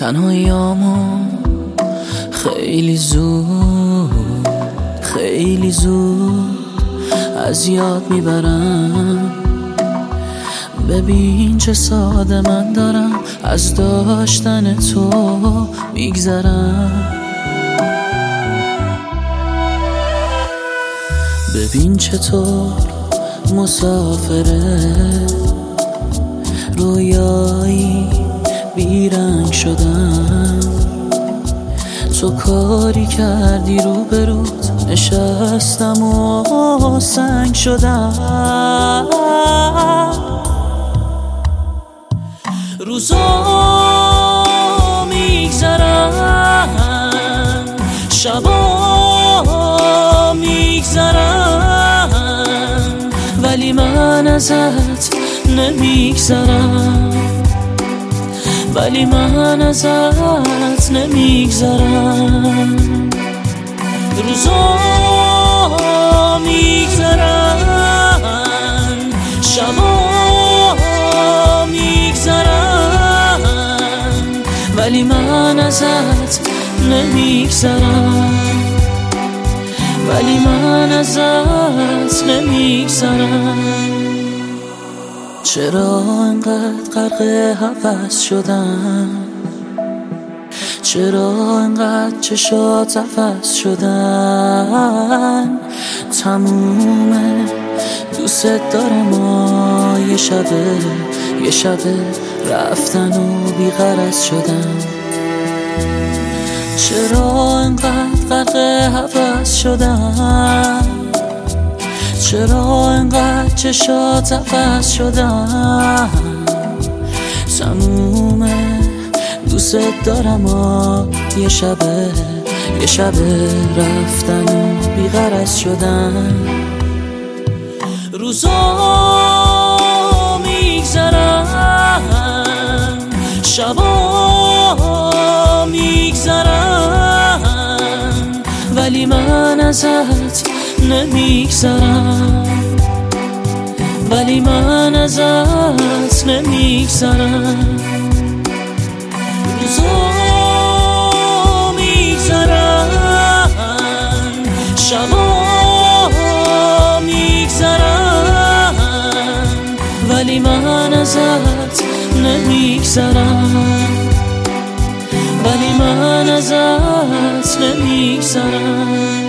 تنهاییامو خیلی زود از یاد میبرم. ببین چه ساده من دارم از داشتن تو میگذرم. ببین چطور مسافره رویایی بیرنگ شدم. تو کاری کردی روبروت نشستم و سنگ شدم. روزا میگذرن شبا میگذرن ولی من ازت نمیگذرم. ولی من ازت نمیگذرم. روزا میگذرن شبا میگذرن ولی من ازت نمیگذرم. ولی من ازت نمیگذرم. چرا انقدر غرق هوس شدم؟ چرا انقدر چشات عفس شدن؟ تمومه دوست دارم و یه شبه رفتن و بیغرض شدم. چرا انقدر غرق هوس شدم؟ چرا انقدر چشات عفس شدن؟ تمومه دوست دارم و یه شبه رفتن و بیغرض شدن. روزا میگذرن شبا میگذرن ولی من ازت نمیگذرم. ولی من ازت نمیگذرم. روزا میگذرن شبا میگذرن ولی من ازت نمیگذرم. ولی من ازت نمیگذرم.